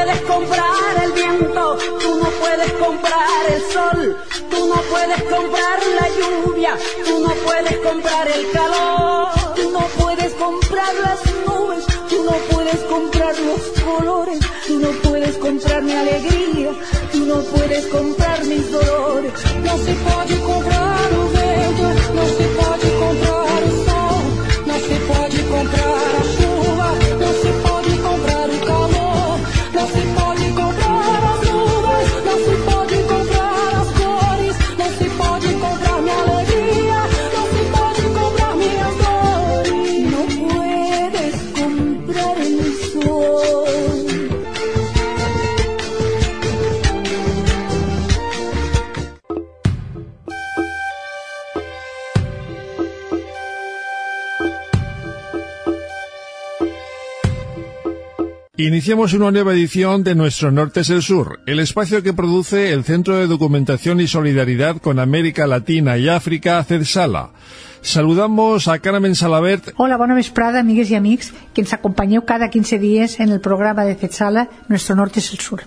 puedes comprar el viento, tú no puedes comprar el sol, tú no puedes comprar la lluvia, tú no puedes comprar el calor, tú no puedes comprar las nubes, tú no puedes comprar los colores, tú no puedes comprar mi alegría, tú no puedes comprar mis dolores. No se pode comprar o vento, não se pode comprar o sol, não se pode comprar a chuva, não se pode comprar o calor, não se pode comprar as nuvens, não se pode comprar as cores, não se pode comprar minha alegria, não se pode comprar minhas dores. Não puedes comprar el sol. Iniciamos una nueva edición de Nuestro Norte es el Sur, el espacio que produce el Centro de Documentación y Solidaridad con América Latina y África, CEDSALA. Saludamos a Carmen Salabert. Hola, bona vesprada, amigues i amics, que ens acompanyeu cada 15 dies en el programa de CEDSALA Nuestro Norte es el Sur.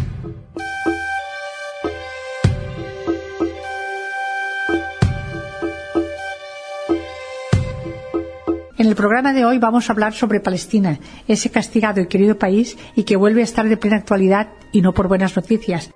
En el programa de hoy vamos a hablar sobre Palestina, ese castigado y querido país y que vuelve a estar de plena actualidad y no por buenas noticias.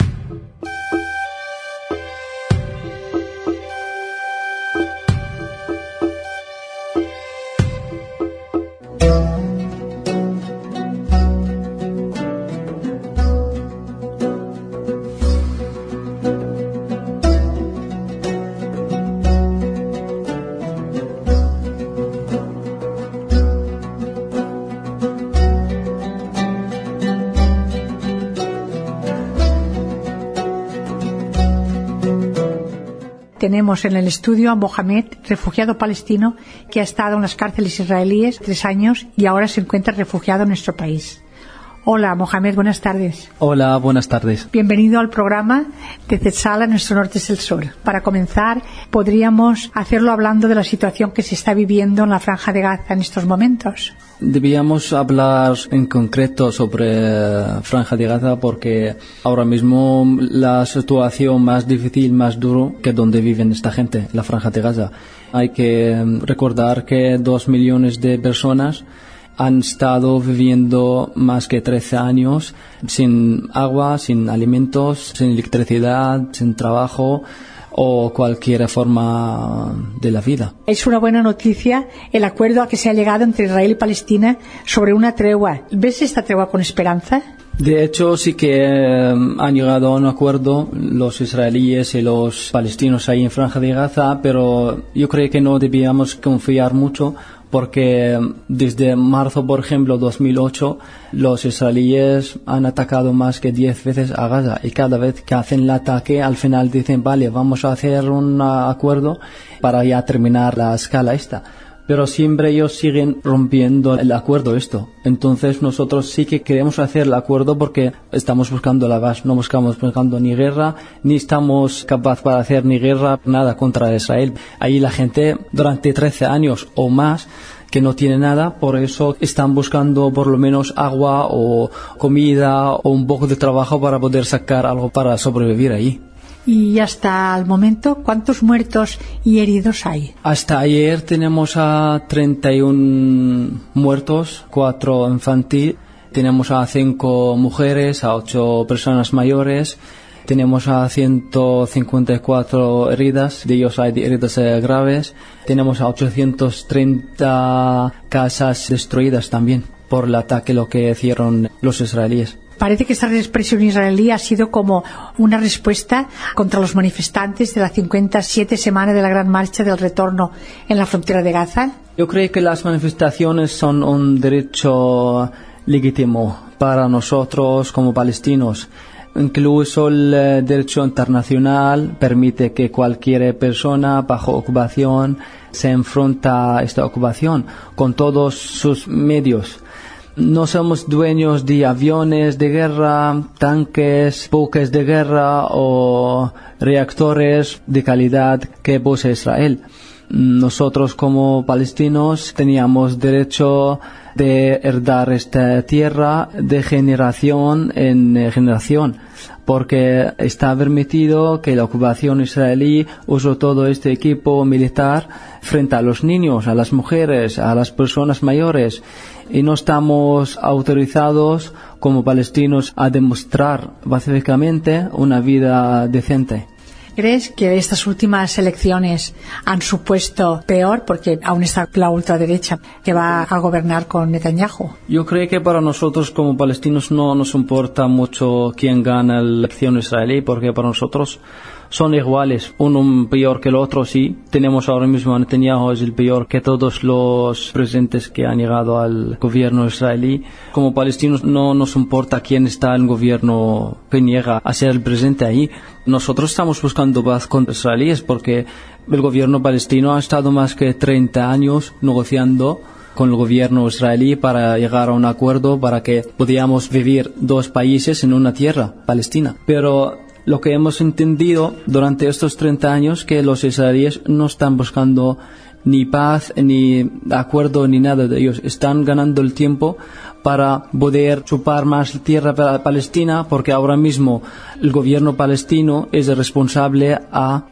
Tenemos en el estudio a Mohamed, refugiado palestino que ha estado en las cárceles israelíes 3 años y ahora se encuentra refugiado en nuestro país. Hola, Mohamed, buenas tardes. Hola, buenas tardes. Bienvenido al programa de CEDSALA Nuestro Norte es el Sur. Para comenzar, podríamos hacerlo hablando de la situación que se está viviendo en la Franja de Gaza en estos momentos. Debíamos hablar en concreto sobre Franja de Gaza porque ahora mismo la situación más difícil, más duro que donde viven esta gente, la Franja de Gaza. Hay que recordar que 2 millones de personas han estado viviendo más que 13 años sin agua, sin alimentos, sin electricidad, sin trabajo o cualquier forma de la vida. Es una buena noticia el acuerdo a que se ha llegado entre Israel y Palestina sobre una tregua. ¿Ves esta tregua con esperanza? De hecho, sí que han llegado a un acuerdo los israelíes y los palestinos ahí en Franja de Gaza, pero yo creo que no debíamos confiar mucho porque desde marzo, por ejemplo, 2008, los israelíes han atacado más que 10 veces a Gaza y cada vez que hacen el ataque, al final dicen, vale, vamos a hacer un acuerdo para ya terminar la escala esta. Pero siempre ellos siguen rompiendo el acuerdo esto. Entonces nosotros sí que queremos hacer el acuerdo porque estamos buscando la paz, no estamos buscando ni guerra, ni estamos capaces para hacer ni guerra, nada contra Israel. Ahí la gente durante 13 años o más que no tiene nada, por eso están buscando por lo menos agua o comida o un poco de trabajo para poder sacar algo para sobrevivir ahí. Y hasta el momento, ¿cuántos muertos y heridos hay? Hasta ayer tenemos a 31 muertos, 4 infantiles, tenemos a 5 mujeres, a 8 personas mayores, tenemos a 154 heridas, de ellos hay heridas graves, tenemos a 830 casas destruidas también por el ataque lo que hicieron los israelíes. Parece que esta expresión israelí ha sido como una respuesta contra los manifestantes de la 57 semana de la Gran Marcha del Retorno en la frontera de Gaza. Yo creo que las manifestaciones son un derecho legítimo para nosotros como palestinos. Incluso el derecho internacional permite que cualquier persona bajo ocupación se enfrenta a esta ocupación con todos sus medios. No somos dueños de aviones de guerra, tanques, buques de guerra o reactores de calidad que posee Israel. Nosotros como palestinos teníamos derecho de heredar esta tierra de generación en generación, porque está permitido que la ocupación israelí use todo este equipo militar frente a los niños, a las mujeres, a las personas mayores, y no estamos autorizados como palestinos a demostrar pacíficamente una vida decente. ¿Crees que estas últimas elecciones han supuesto peor, porque aún está la ultraderecha que va a gobernar con Netanyahu? Yo creo que para nosotros como palestinos no nos importa mucho quién gana la elección israelí, porque para nosotros son iguales, uno peor que el otro, sí. Tenemos ahora mismo a Netanyahu, es el peor que todos los presidentes que han llegado al gobierno israelí. Como palestinos no nos importa quién está en el gobierno que niega a ser el presidente ahí. Nosotros estamos buscando paz con los israelíes porque el gobierno palestino ha estado más que 30 años negociando con el gobierno israelí para llegar a un acuerdo para que pudiéramos vivir dos países en una tierra, Palestina. Pero lo que hemos entendido durante estos 30 años que los israelíes no están buscando ni paz, ni acuerdo, ni nada de ellos. Están ganando el tiempo para poder chupar más tierra para Palestina, porque ahora mismo el gobierno palestino es el responsable a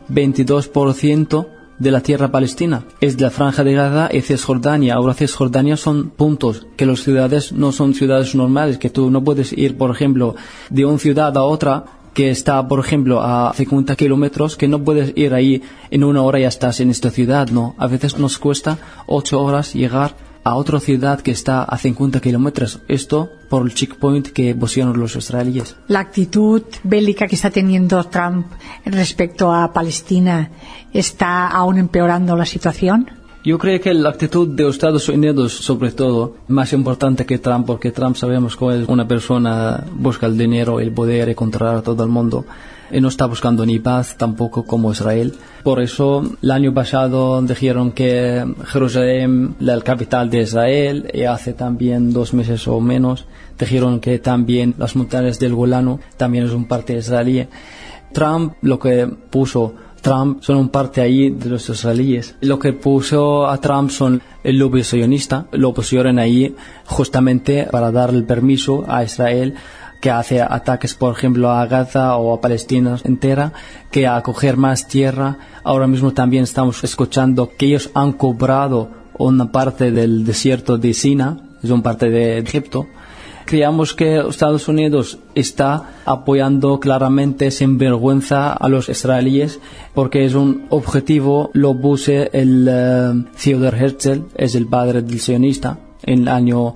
22% de la tierra palestina. Es de la Franja de Gaza y Cisjordania. Ahora Cisjordania son puntos, que las ciudades no son ciudades normales, que tú no puedes ir, por ejemplo, de una ciudad a otra que está, por ejemplo, a 50 kilómetros, que no puedes ir ahí en una hora y ya estás en esta ciudad, no. A veces nos cuesta 8 horas llegar a otra ciudad que está a 50 kilómetros. Esto por el checkpoint que pusieron los israelíes. La actitud bélica que está teniendo Trump respecto a Palestina está aún empeorando la situación. Yo creo que la actitud de Estados Unidos, sobre todo, más importante que Trump, porque Trump sabemos que es una persona busca el dinero, el poder y controlar a todo el mundo. Y no está buscando ni paz tampoco como Israel. Por eso, el año pasado dijeron que Jerusalén, la capital de Israel, y hace también 2 meses o menos, dijeron que también las montañas del Golano también es un parte israelí. Trump, lo que puso Trump son un parte ahí de los israelíes. Lo que puso a Trump son el lobby sionista, lo pusieron ahí justamente para dar el permiso a Israel que hace ataques, por ejemplo, a Gaza o a Palestina entera, que a coger más tierra. Ahora mismo también estamos escuchando que ellos han cobrado una parte del desierto de Sina, es una parte de Egipto. Creemos que Estados Unidos está apoyando claramente sin vergüenza a los israelíes porque es un objetivo, lo puse el Theodor Herzl, es el padre del sionista, en el año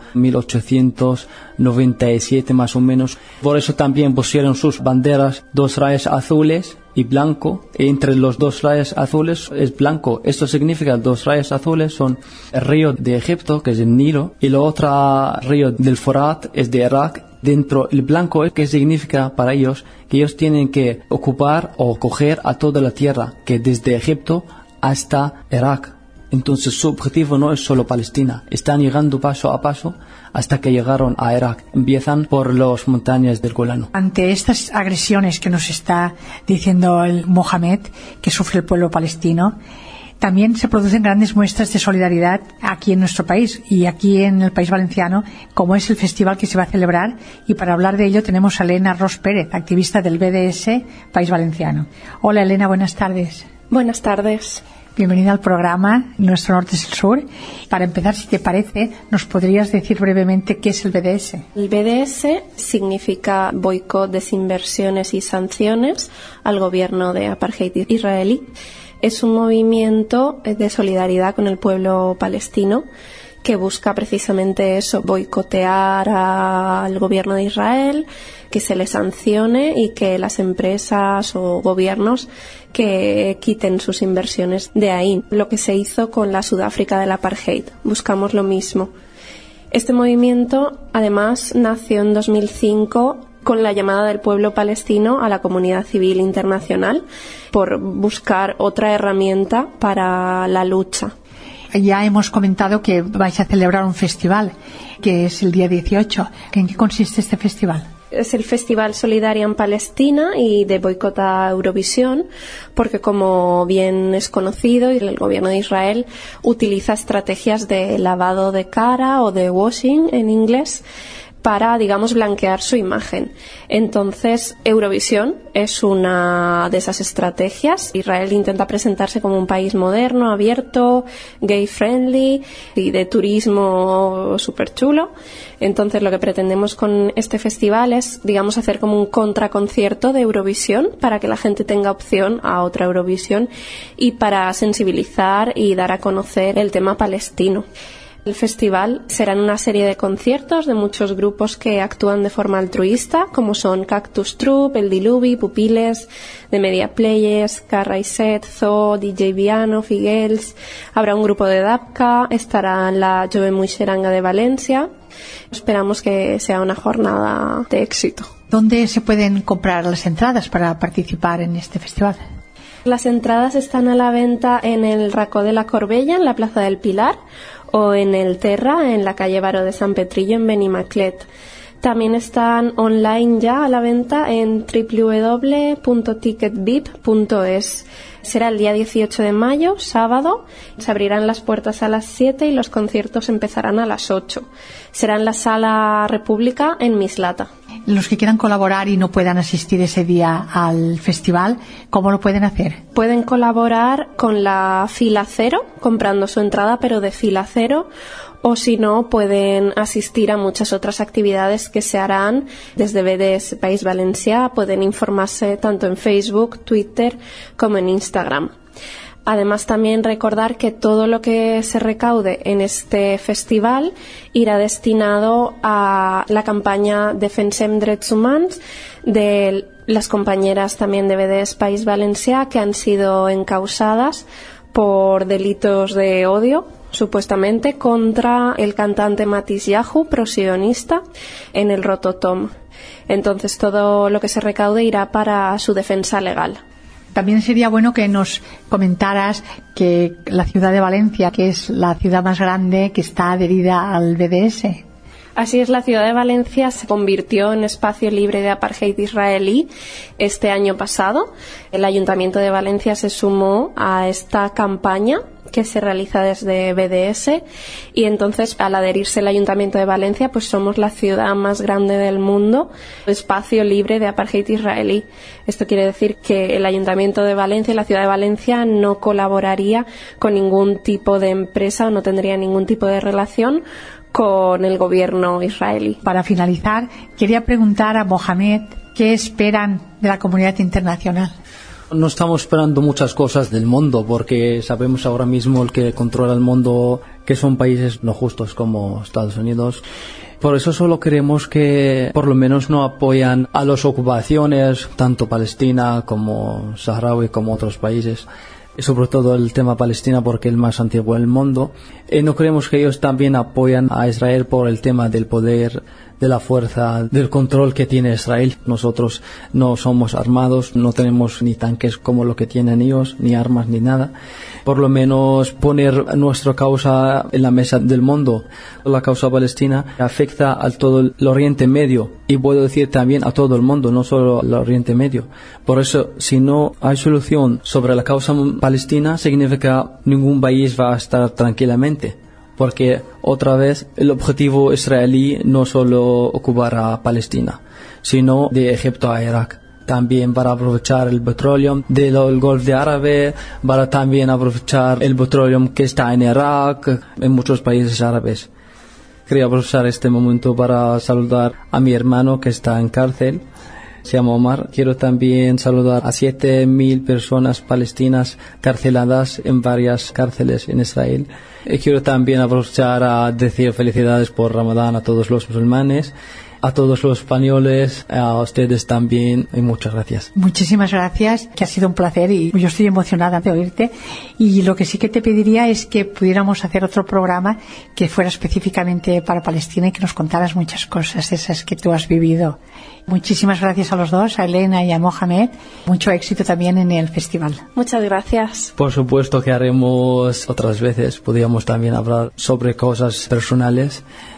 1897 más o menos. Por eso también pusieron sus banderas, 2 rayas azules y blanco, y entre los 2 rayas azules es blanco. Esto significa 2 rayas azules son el río de Egipto, que es el Nilo, y la otra río del Forat es de Irak. Dentro el blanco, ¿qué significa para ellos? Que ellos tienen que ocupar o coger a toda la tierra, que desde Egipto hasta Irak. Entonces su objetivo no es solo Palestina, están llegando paso a paso hasta que llegaron a Irak. Empiezan por las montañas del Golano. Ante estas agresiones que nos está diciendo el Mohamed, que sufre el pueblo palestino, también se producen grandes muestras de solidaridad aquí en nuestro país y aquí en el País Valenciano, como es el festival que se va a celebrar, y para hablar de ello tenemos a Elena Ros Pérez, activista del BDS País Valenciano. Hola Elena, buenas tardes. Buenas tardes. Bienvenida al programa Nuestro Norte es el Sur. Para empezar, si te parece, ¿nos podrías decir brevemente qué es el BDS? El BDS significa boicot, desinversiones y sanciones al gobierno de apartheid israelí. Es un movimiento de solidaridad con el pueblo palestino que busca precisamente eso, boicotear al gobierno de Israel, que se le sancione y que las empresas o gobiernos que quiten sus inversiones de ahí. Lo que se hizo con la Sudáfrica del apartheid. Buscamos lo mismo. Este movimiento, además, nació en 2005 con la llamada del pueblo palestino a la comunidad civil internacional por buscar otra herramienta para la lucha. Ya hemos comentado que vais a celebrar un festival, que es el día 18. ¿En qué consiste este festival? Es el Festival Solidarian Palestina y de boicot a Eurovisión, porque como bien es conocido, el gobierno de Israel utiliza estrategias de lavado de cara o de washing en inglés para, digamos, blanquear su imagen. Entonces, Eurovisión es una de esas estrategias. Israel intenta presentarse como un país moderno, abierto, gay friendly y de turismo súper chulo. Entonces, lo que pretendemos con este festival es, digamos, hacer como un contraconcierto de Eurovisión para que la gente tenga opción a otra Eurovisión y para sensibilizar y dar a conocer el tema palestino. El festival será en una serie de conciertos de muchos grupos que actúan de forma altruista, como son Cactus Troop, El Diluvi, Pupiles, The Media Players, Carraiset, Zoo, DJ Viano, Figuels. Habrá un grupo de Dabka, estará la Jove Muixeranga de Valencia. Esperamos que sea una jornada de éxito. ¿Dónde se pueden comprar las entradas para participar en este festival? Las entradas están a la venta en el Racó de la Corbella, en la Plaza del Pilar, o en el Terra, en la calle Baró de San Petrillo, en Benimaclet. También están online ya a la venta en www.ticketbip.es. Será el día 18 de mayo, sábado. Se abrirán las puertas a las 7 y los conciertos empezarán a las 8. Será en la Sala República en Mislata. Los que quieran colaborar y no puedan asistir ese día al festival, ¿cómo lo pueden hacer? Pueden colaborar con la fila cero, comprando su entrada, pero de fila cero, o si no, pueden asistir a muchas otras actividades que se harán desde BDS País Valencià. Pueden informarse tanto en Facebook, Twitter como en Instagram. Además, también recordar que todo lo que se recaude en este festival irá destinado a la campaña Defensem Drets Humans de las compañeras también de BDS País Valencià que han sido encausadas por delitos de odio, supuestamente, contra el cantante Matis Yahu, prosionista, en el Rototom. Entonces, todo lo que se recaude irá para su defensa legal. También sería bueno que nos comentaras que la ciudad de Valencia, que es la ciudad más grande que está adherida al BDS. Así es, la ciudad de Valencia se convirtió en espacio libre de apartheid israelí este año pasado. El Ayuntamiento de Valencia se sumó a esta campaña que se realiza desde BDS y entonces al adherirse el Ayuntamiento de Valencia pues somos la ciudad más grande del mundo, espacio libre de apartheid israelí. Esto quiere decir que el Ayuntamiento de Valencia y la ciudad de Valencia no colaboraría con ningún tipo de empresa o no tendría ningún tipo de relación con el gobierno israelí. Para finalizar, quería preguntar a Mohamed qué esperan de la comunidad internacional. No estamos esperando muchas cosas del mundo porque sabemos ahora mismo el que controla el mundo que son países no justos como Estados Unidos. Por eso solo queremos que por lo menos no apoyan a las ocupaciones, tanto Palestina como Saharaui como otros países. Y sobre todo el tema Palestina porque es el más antiguo del mundo. No queremos que ellos también apoyan a Israel por el tema del poder, de la fuerza, del control que tiene Israel. Nosotros no somos armados, no tenemos ni tanques como lo que tienen ellos, ni armas ni nada. Por lo menos poner nuestra causa en la mesa del mundo. La causa palestina afecta a todo el Oriente Medio y puedo decir también a todo el mundo, no solo al Oriente Medio. Por eso, si no hay solución sobre la causa palestina, significa que ningún país va a estar tranquilamente. Porque otra vez el objetivo israelí no solo ocupar a Palestina, sino de Egipto a Irak. También para aprovechar el petróleo del Golfo de Árabe, para también aprovechar el petróleo que está en Irak, en muchos países árabes. Quería aprovechar este momento para saludar a mi hermano que está en cárcel. Se llama Omar. Quiero también saludar a 7.000 personas palestinas carceladas en varias cárceles en Israel. Y quiero también aprovechar a decir felicidades por Ramadán a todos los musulmanes, a todos los españoles, a ustedes también, y muchas gracias. Muchísimas gracias, que ha sido un placer y yo estoy emocionada de oírte. Y lo que sí que te pediría es que pudiéramos hacer otro programa que fuera específicamente para Palestina y que nos contaras muchas cosas esas que tú has vivido. Muchísimas gracias a los dos, a Elena y a Mohamed. Mucho éxito también en el festival. Muchas gracias. Por supuesto que haremos otras veces. Podríamos también hablar sobre cosas personales.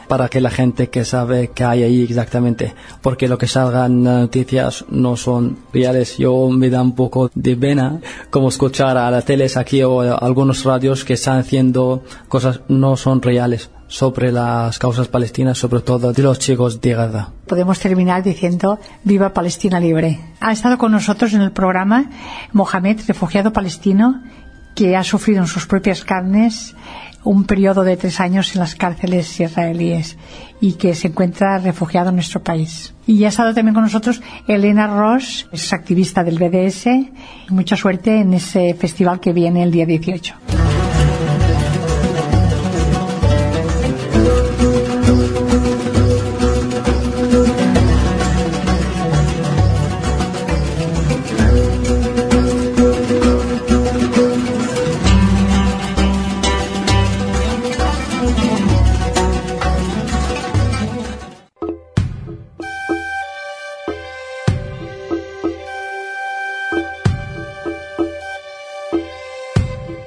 para que la gente que sabe que hay ahí exactamente, porque lo que salgan en las noticias no son reales. Yo me da un poco de pena como escuchar a las teles aquí o a algunos radios que están haciendo cosas no son reales sobre las causas palestinas, sobre todo de los chicos de Gaza. Podemos terminar diciendo viva Palestina libre. Ha estado con nosotros en el programa Mohamed, refugiado palestino que ha sufrido en sus propias carnes un periodo de 3 años en las cárceles israelíes y que se encuentra refugiado en nuestro país. Y ha estado también con nosotros Elena Ross, es activista del BDS. Mucha suerte en ese festival que viene el día 18.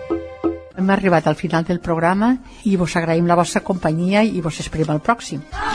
Hem arribat al final del programa i vos agraïm la vostra companyia i vos esperem al pròxim.